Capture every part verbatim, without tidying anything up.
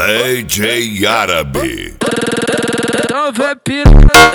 D J Árabe. Então vem piranha.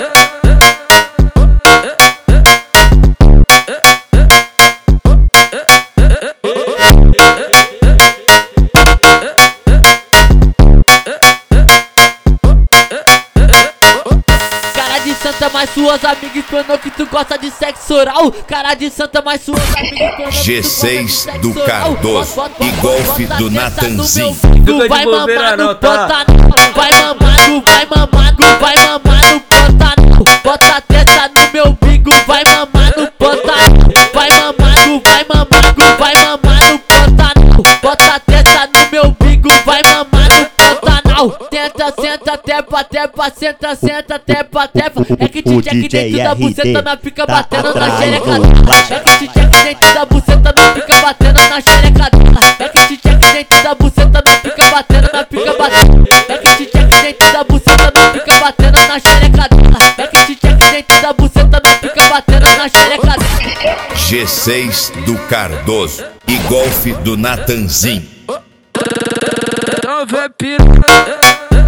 Santa, mais suas amigas planou que tu gosta de sexo oral. Cara de santa, mais suas amigas planou que tu G seis do Cardoso e golfe do Natanzinho. Tu vai mamar no bota, vai mamar no, vai mamar no, vai mamar no bota, bota a testa no meu bico, vai mamar no bota, vai mamar no, vai mamar no, vai mamar no bota, bota a testa no meu bico, vai mamar no bota. Tenta, senta, tepa, tepa, senta, senta, tepa, tepa. É que te check dentro da buceta, não fica batendo na xereca. É que te check dentro da buceta, não fica batendo na xereca. É que te check dentro da buceta, não fica batendo, não fica batendo. É que te check dentro da buceta, não fica batendo na xereca. É que te check dentro da buceta, não fica batendo na xereca. G seis do Cardoso e golfe do Natanzinho. Então vem piranha.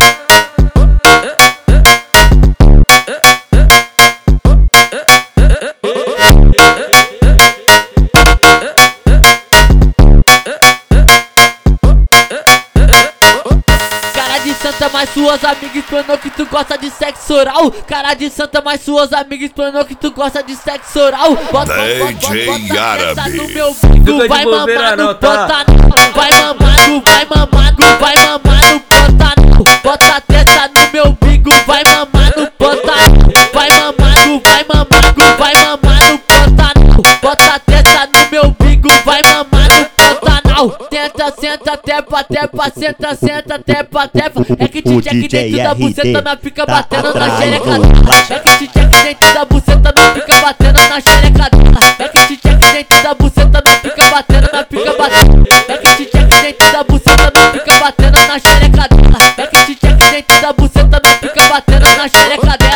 Santa, mais suas amigas planou que tu gosta de sexo oral. Cara de santa, mais suas amigas planou que tu gosta de sexo oral. Bota, D J Árabe. no meu bico, vai mamar no bota, vai mamar no, vai mamar no, vai mamar no bota, bota a testa no meu bico, vai mamar no bota, vai mamar no, vai mamar no, vai mamar no bota, bota a testa no meu bico, vai mamar no bota. Tenta, senta, tepa, tepa, senta, senta, tepa, tepa. É que te check dentro da buceta, não fica batendo na xereca. É que te check dentro da buceta, não fica batendo na xereca. É que te check dentro da buceta, não fica batendo, não fica batendo. É que te check dentro da buceta, não fica batendo na xereca. É que te check dentro da buceta, não fica batendo na xereca.